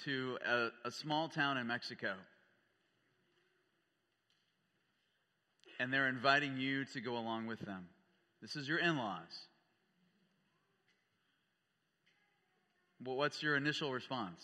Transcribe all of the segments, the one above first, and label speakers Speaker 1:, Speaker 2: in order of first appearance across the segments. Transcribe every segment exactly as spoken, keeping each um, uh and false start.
Speaker 1: to a, a small town in Mexico. And they're inviting you to go along with them. This is your in-laws. Well, what's your initial response?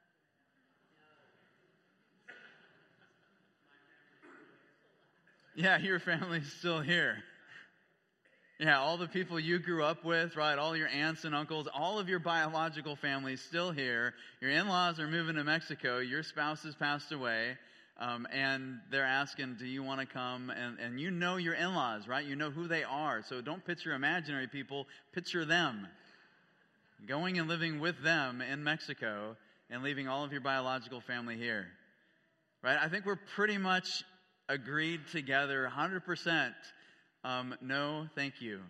Speaker 1: Yeah, your family's still here. Yeah, all the people you grew up with, right? All your aunts and uncles, all of your biological family's still here. Your in-laws are moving to Mexico. Your spouse has passed away. Um, and they're asking, do you want to come? And, and you know your in-laws, right? You know who they are. So don't picture imaginary people. Picture them. Going and living with them in Mexico and leaving all of your biological family here. Right? I think we're pretty much agreed together, one hundred percent. Um, no, thank you.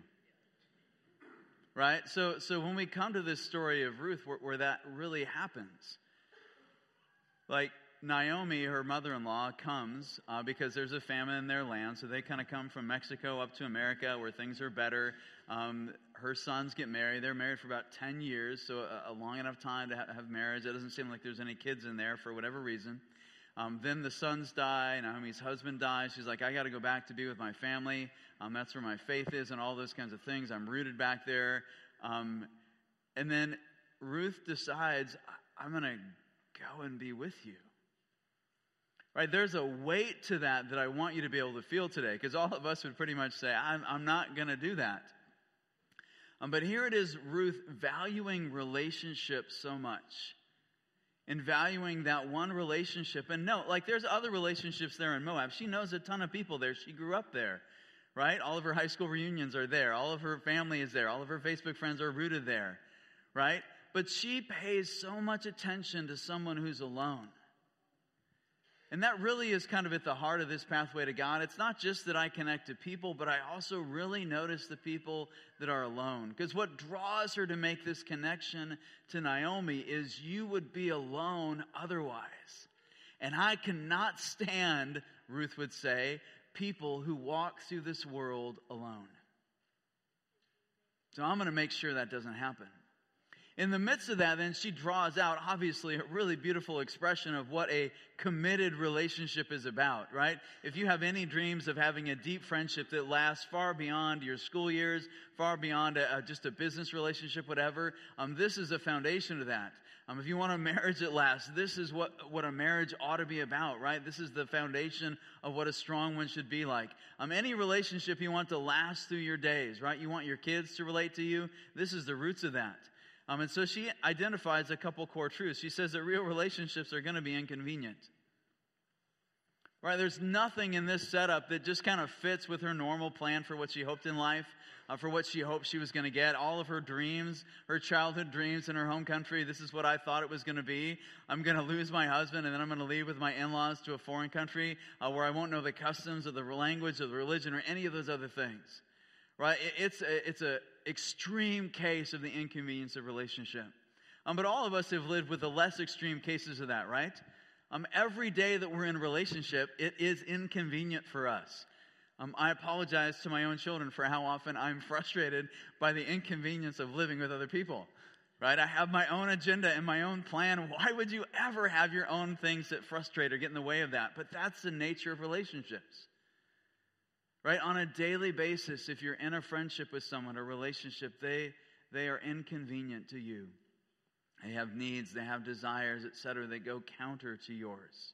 Speaker 1: Right? So so when we come to this story of Ruth where, where that really happens, like Naomi, her mother-in-law, comes uh, because there's a famine in their land. So they kind of come from Mexico up to America where things are better. Um, her sons get married. They're married for about ten years, so a, a long enough time to ha- have marriage. It doesn't seem like there's any kids in there for whatever reason. Um, then the sons die. Naomi's husband dies. She's like, I got to go back to be with my family. Um, that's where my faith is and all those kinds of things. I'm rooted back there. Um, and then Ruth decides, I'm going to go and be with you. Right? There's a weight to that that I want you to be able to feel today, because all of us would pretty much say, I'm, I'm not going to do that. Um, but here it is, Ruth valuing relationships so much. And valuing that one relationship. And no, like there's other relationships there in Moab. She knows a ton of people there. She grew up there, right? All of her high school reunions are there. All of her family is there. All of her Facebook friends are rooted there, right? But she pays so much attention to someone who's alone. And that really is kind of at the heart of this pathway to God. It's not just that I connect to people, but I also really notice the people that are alone. Because what draws her to make this connection to Naomi is you would be alone otherwise. And I cannot stand, Ruth would say, people who walk through this world alone. So I'm going to make sure that doesn't happen. In the midst of that, then, she draws out, obviously, a really beautiful expression of what a committed relationship is about, right? If you have any dreams of having a deep friendship that lasts far beyond your school years, far beyond a, a, just a business relationship, whatever, um, this is a foundation to that. Um, if you want a marriage that lasts, this is what, what a marriage ought to be about, right? This is the foundation of what a strong one should be like. Um, any relationship you want to last through your days, right? You want your kids to relate to you, this is the roots of that. Um, and so she identifies a couple core truths. She says that real relationships are going to be inconvenient. Right? There's nothing in this setup that just kind of fits with her normal plan for what she hoped in life, uh, for what she hoped she was going to get. All of her dreams, her childhood dreams in her home country, this is what I thought it was going to be. I'm going to lose my husband, and then I'm going to leave with my in-laws to a foreign country uh, where I won't know the customs or the language or the religion or any of those other things. Right? It's a, it's a extreme case of the inconvenience of relationship. Um, but all of us have lived with the less extreme cases of that, right? Um, every day that we're in a relationship, it is inconvenient for us. Um, I apologize to my own children for how often I'm frustrated by the inconvenience of living with other people. Right? I have my own agenda and my own plan. Why would you ever have your own things that frustrate or get in the way of that? But that's the nature of relationships. Right? On a daily basis, if you're in a friendship with someone, a relationship, they they are inconvenient to you. They have needs, they have desires, et cetera. They go counter to yours.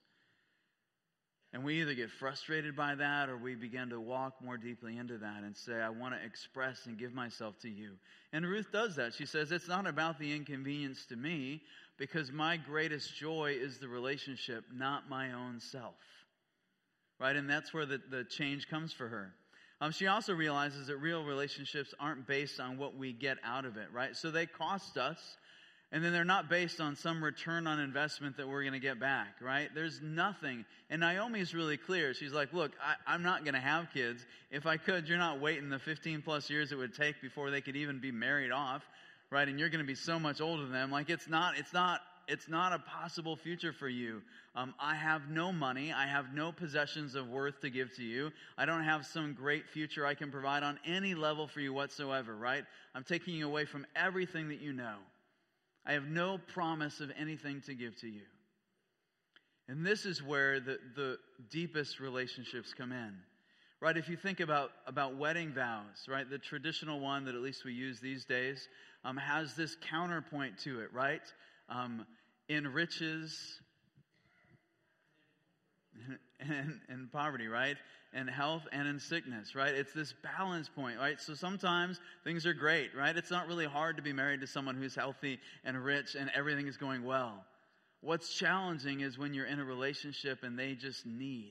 Speaker 1: And we either get frustrated by that or we begin to walk more deeply into that and say, I want to express and give myself to you. And Ruth does that. She says, it's not about the inconvenience to me because my greatest joy is the relationship, not my own self. Right? And that's where the, the change comes for her. Um, she also realizes that real relationships aren't based on what we get out of it, right? So they cost us, and then they're not based on some return on investment that we're going to get back, right? There's nothing. And Naomi's really clear. She's like, look, I, I'm not going to have kids. If I could, you're not waiting the fifteen plus years it would take before they could even be married off, right? And you're going to be so much older than them. Like, it's not, it's not, it's not a possible future for you. Um, I have no money. I have no possessions of worth to give to you. I don't have some great future I can provide on any level for you whatsoever, right? I'm taking you away from everything that you know. I have no promise of anything to give to you. And this is where the, the deepest relationships come in. Right, if you think about, about wedding vows, right, the traditional one that at least we use these days um, has this counterpoint to it, right? Um, in riches and, and poverty, right? In health and in sickness, right? It's this balance point, right? So sometimes things are great, right? It's not really hard to be married to someone who's healthy and rich and everything is going well. What's challenging is when you're in a relationship and they just need.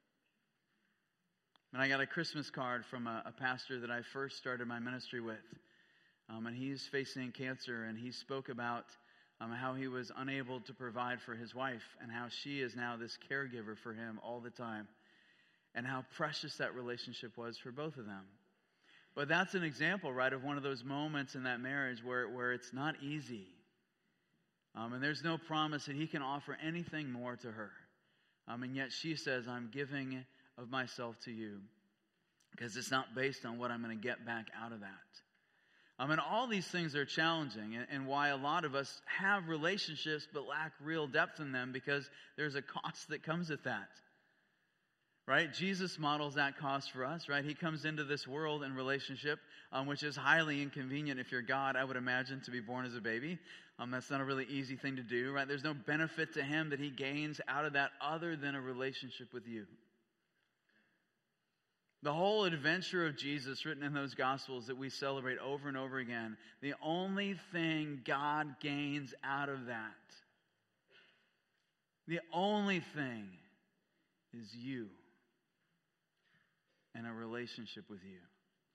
Speaker 1: And I got a Christmas card from a, a pastor that I first started my ministry with. Um, and he's facing cancer, and he spoke about um, how he was unable to provide for his wife and how she is now this caregiver for him all the time, and how precious that relationship was for both of them. But that's an example, right, of one of those moments in that marriage where, where it's not easy. Um, and there's no promise that he can offer anything more to her. Um, and yet she says, I'm giving of myself to you, because it's not based on what I'm going to get back out of that. I mean, all these things are challenging, and, and why a lot of us have relationships but lack real depth in them, because there's a cost that comes with that. Right? Jesus models that cost for us, right? He comes into this world in relationship, um, which is highly inconvenient if you're God, I would imagine, to be born as a baby. Um, that's not a really easy thing to do, right? There's no benefit to him that he gains out of that other than a relationship with you. The whole adventure of Jesus written in those Gospels that we celebrate over and over again, the only thing God gains out of that, the only thing is you and a relationship with you.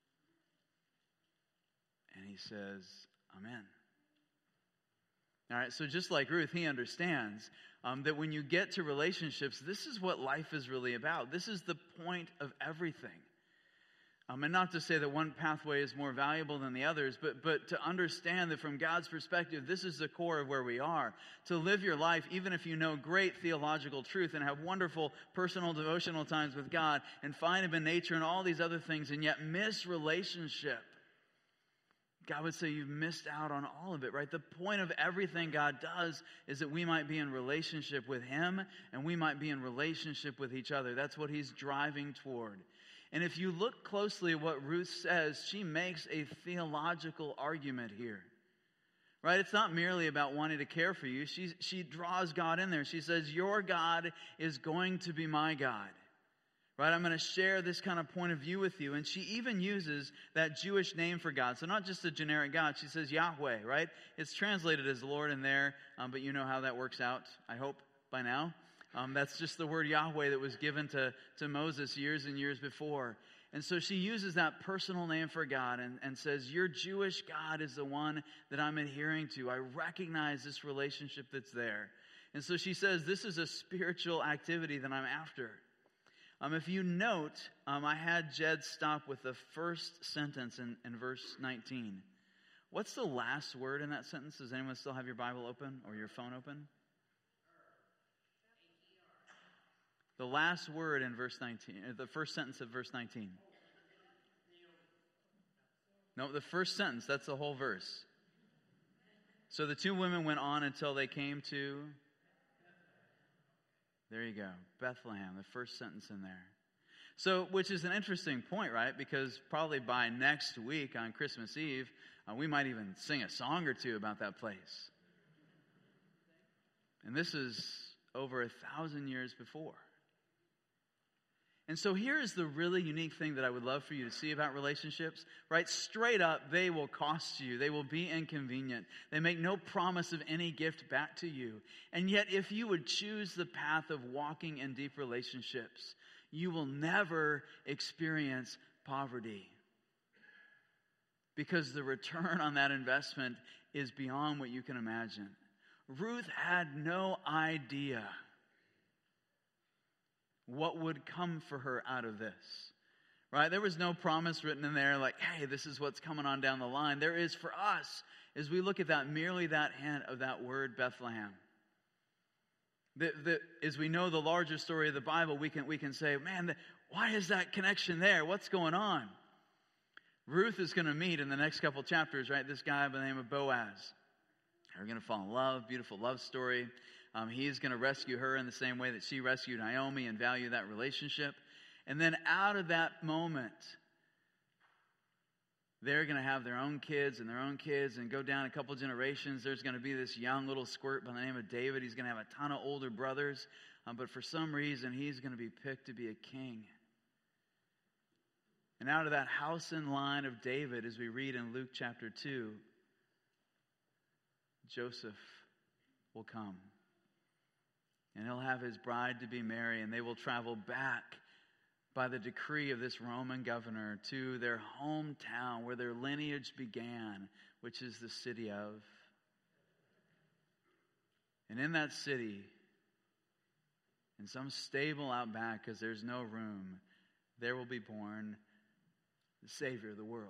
Speaker 1: And he says, Amen. All right, so just like Ruth, he understands um, that when you get to relationships, this is what life is really about. This is the point of everything. Um, and not to say that one pathway is more valuable than the others, but, but to understand that from God's perspective, this is the core of where we are. To live your life, even if you know great theological truth and have wonderful personal devotional times with God and find Him in nature and all these other things, and yet miss relationship. God would say you've missed out on all of it, right? The point of everything God does is that we might be in relationship with Him and we might be in relationship with each other. That's what He's driving toward. And if you look closely at what Ruth says, she makes a theological argument here. Right? It's not merely about wanting to care for you. She, she draws God in there. She says, your God is going to be my God. Right? I'm going to share this kind of point of view with you. And she even uses that Jewish name for God. So not just a generic God. She says Yahweh, right? It's translated as Lord in there, um, but you know how that works out, I hope, by now. Um, that's just the word Yahweh that was given to, to Moses years and years before. And so she uses that personal name for God and, and says, your Jewish God is the one that I'm adhering to. I recognize this relationship that's there. And so she says, this is a spiritual activity that I'm after. Um, if you note, um, I had Jed stop with the first sentence in, in verse nineteen. What's the last word in that sentence? Does anyone still have your Bible open or your phone open? The last word in verse nineteen, the first sentence of verse nineteen. No, the first sentence, that's the whole verse. So the two women went on until they came to... There you go. Bethlehem, the first sentence in there. So, which is an interesting point, right? Because probably by next week on Christmas Eve, uh, we might even sing a song or two about that place. And this is over a thousand years before. And so here is the really unique thing that I would love for you to see about relationships, right? Straight up, they will cost you. They will be inconvenient. They make no promise of any gift back to you. And yet, if you would choose the path of walking in deep relationships, you will never experience poverty. Because the return on that investment is beyond what you can imagine. Ruth had no idea what would come for her out of this, right? There was no promise written in there like, hey, this is what's coming on down the line. There is for us, as we look at that, merely that hint of that word Bethlehem. The, the, as we know the larger story of the Bible, we can, we can say, man, the, why is that connection there? What's going on? Ruth is going to meet in the next couple chapters, right, this guy by the name of Boaz, They're going to fall in love, beautiful love story. Um, he's going to rescue her in the same way that she rescued Naomi and value that relationship. And then out of that moment, they're going to have their own kids and their own kids and go down a couple generations. There's going to be this young little squirt by the name of David. He's going to have a ton of older brothers. Um, but for some reason, he's going to be picked to be a king. And out of that house and line of David, as we read in Luke chapter two, Joseph will come. And he'll have his bride to be Mary, and they will travel back by the decree of this Roman governor to their hometown where their lineage began, which is the city of. And in that city, in some stable out back, because there's no room, there will be born the Savior of the world.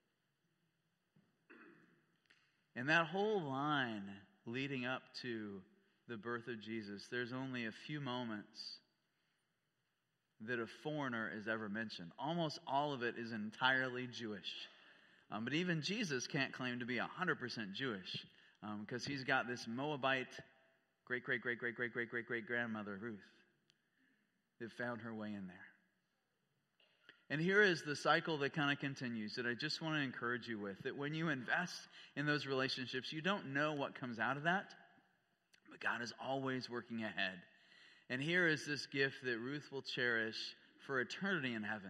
Speaker 1: And that whole line leading up to the birth of Jesus, there's only a few moments that a foreigner is ever mentioned. Almost all of it is entirely Jewish. Um, but even Jesus can't claim to be one hundred percent Jewish because um, he's got this Moabite great, great, great, great, great, great, great, great grandmother, Ruth, that found her way in there. And here is the cycle that kind of continues that I just want to encourage you with, that when you invest in those relationships, you don't know what comes out of that, but God is always working ahead. And here is this gift that Ruth will cherish for eternity in heaven,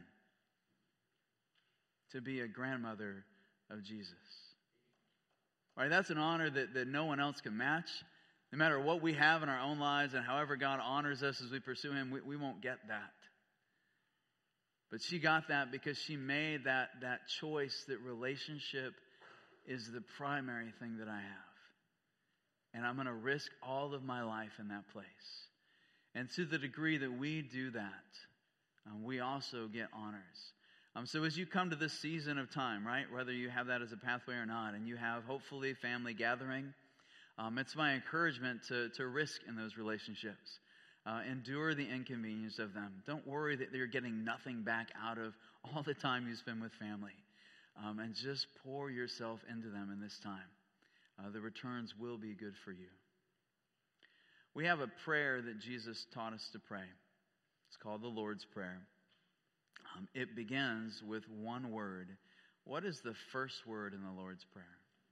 Speaker 1: to be a grandmother of Jesus. All right, that's an honor that, that no one else can match. No matter what we have in our own lives and however God honors us as we pursue Him, we, we won't get that. But she got that because she made that, that choice that relationship is the primary thing that I have. And I'm going to risk all of my life in that place. And to the degree that we do that, um, we also get honors. Um, so as you come to this season of time, right, whether you have that as a pathway or not, and you have hopefully family gathering, um, it's my encouragement to, to risk in those relationships. Uh, endure the inconvenience of them. Don't worry that you're getting nothing back out of all the time you spend with family. Um, and just pour yourself into them in this time. Uh, the returns will be good for you. We have a prayer that Jesus taught us to pray. It's called the Lord's Prayer. Um, it begins with one word. What is the first word in the Lord's Prayer?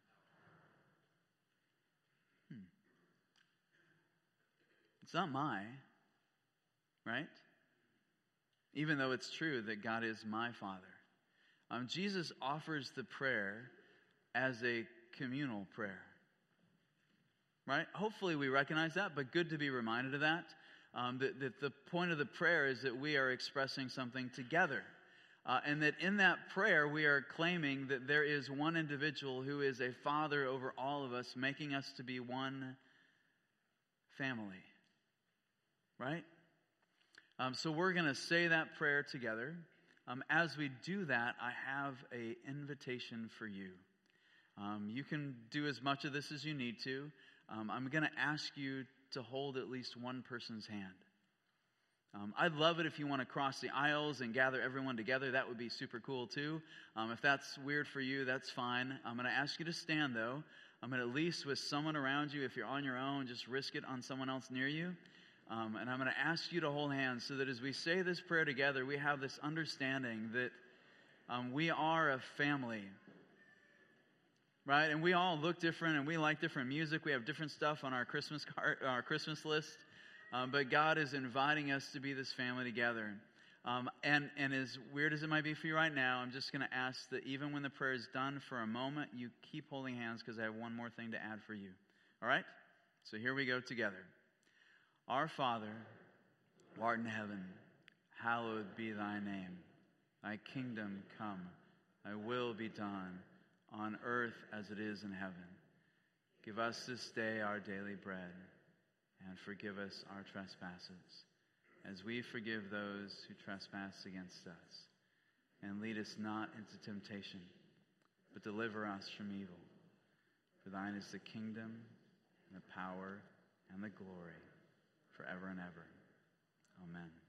Speaker 1: Hmm. It's not my, right? Even though it's true that God is my Father. Um, Jesus offers the prayer as a communal prayer. Right? Hopefully we recognize that, but good to be reminded of that. Um, that, that the point of the prayer is that we are expressing something together. Uh, and that in that prayer we are claiming that there is one individual who is a father over all of us, making us to be one family. Right? Um, so we're going to say that prayer together. Um, as we do that, I have an invitation for you. Um, you can do as much of this as you need to. Um, I'm going to ask you to hold at least one person's hand. Um, I'd love it if you want to cross the aisles and gather everyone together. That would be super cool too. Um, if that's weird for you, that's fine. I'm going to ask you to stand though. I'm going to at least with someone around you. If you're on your own, just risk it on someone else near you. Um, and I'm going to ask you to hold hands so that as we say this prayer together, we have this understanding that um, we are a family. Right? And we all look different and we like different music. We have different stuff on our Christmas card, our Christmas list. Um, but God is inviting us to be this family together. Um, and, and as weird as it might be for you right now, I'm just going to ask that even when the prayer is done for a moment, you keep holding hands because I have one more thing to add for you. All right? So here we go together. Our Father, who art in heaven, hallowed be thy name. Thy kingdom come, thy will be done on earth as it is in heaven. Give us this day our daily bread, and forgive us our trespasses, as we forgive those who trespass against us. And lead us not into temptation, but deliver us from evil. For thine is the kingdom, and the power, and the glory, forever and ever. Amen.